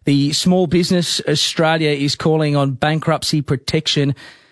The Small Business Australia is calling on bankruptcy protection.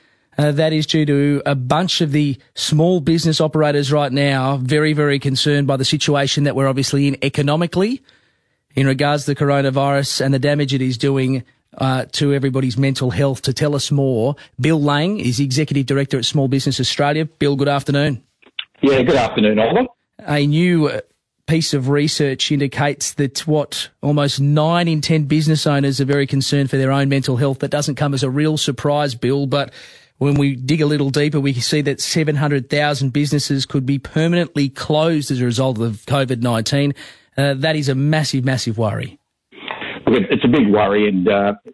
That is due to a bunch of the small business operators right now very, very concerned by the situation that we're obviously in economically in regards to the coronavirus and the damage it is doing to everybody's mental health. To tell us more, Bill Lang is Executive Director at Small Business Australia. Bill, good afternoon. Yeah, good afternoon, Oliver. A new piece of research indicates that almost 9 in 10 business owners are very concerned for their own mental health. That doesn't come as a real surprise, Bill, but when we dig a little deeper, we see that 700,000 businesses could be permanently closed as a result of COVID-19. That is a massive, massive worry. Look, it's a big worry, and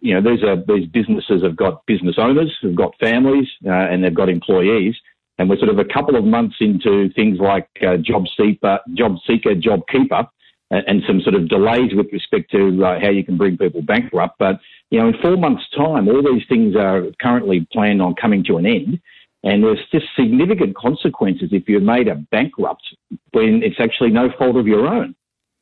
these businesses have got business owners, who've got families, and they've got employees. And we're sort of a couple of months into things like JobSeeker, JobKeeper, and some sort of delays with respect to how you can bring people bankrupt. But, in 4 months' time, all these things are currently planned on coming to an end. And there's just significant consequences if you're made a bankrupt when it's actually no fault of your own.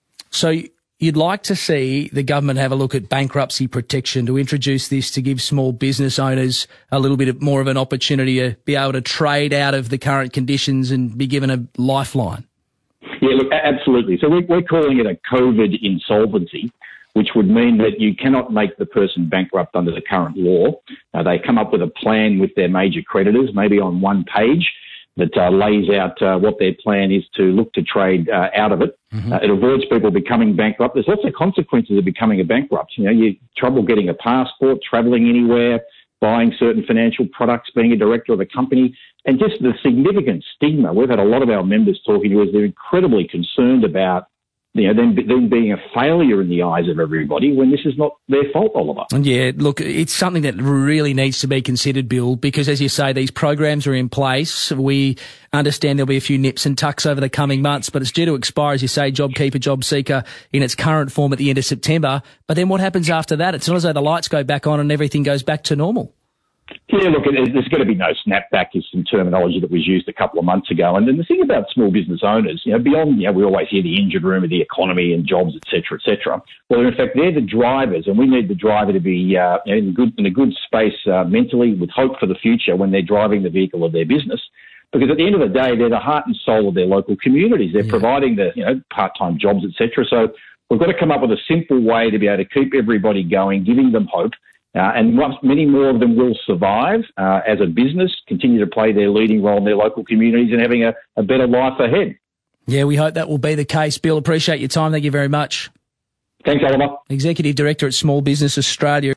So you'd like to see the government have a look at bankruptcy protection, to introduce this to give small business owners a little bit more of an opportunity to be able to trade out of the current conditions and be given a lifeline? Yeah, look, absolutely. So we're calling it a COVID insolvency, which would mean that you cannot make the person bankrupt under the current law. They come up with a plan with their major creditors, maybe on one page, that lays out what their plan is to look to trade out of it. Mm-hmm. It avoids people becoming bankrupt. There's lots of consequences of becoming a bankrupt. You trouble getting a passport, travelling anywhere, buying certain financial products, being a director of a company, and just the significant stigma. We've had a lot of our members talking to us. They're incredibly concerned about them being a failure in the eyes of everybody when this is not their fault, Oliver. Yeah, look, it's something that really needs to be considered, Bill, because as you say, these programs are in place. We understand there'll be a few nips and tucks over the coming months, but it's due to expire, as you say, JobKeeper, JobSeeker in its current form at the end of September. But then what happens after that? It's not as though the lights go back on and everything goes back to normal. Yeah, look, there's going to be no snapback is some terminology that was used a couple of months ago. And then the thing about small business owners, beyond, we always hear the engine room of the economy and jobs, et cetera, et cetera. Well, in fact, they're the drivers, and we need the driver to be in a good space mentally, with hope for the future when they're driving the vehicle of their business. Because at the end of the day, they're the heart and soul of their local communities. They're providing the part-time jobs, et cetera. So we've got to come up with a simple way to be able to keep everybody going, giving them hope. And many more of them will survive as a business, continue to play their leading role in their local communities and having a better life ahead. Yeah, we hope that will be the case. Bill, appreciate your time. Thank you very much. Thanks, Oliver. Executive Director at Small Business Australia.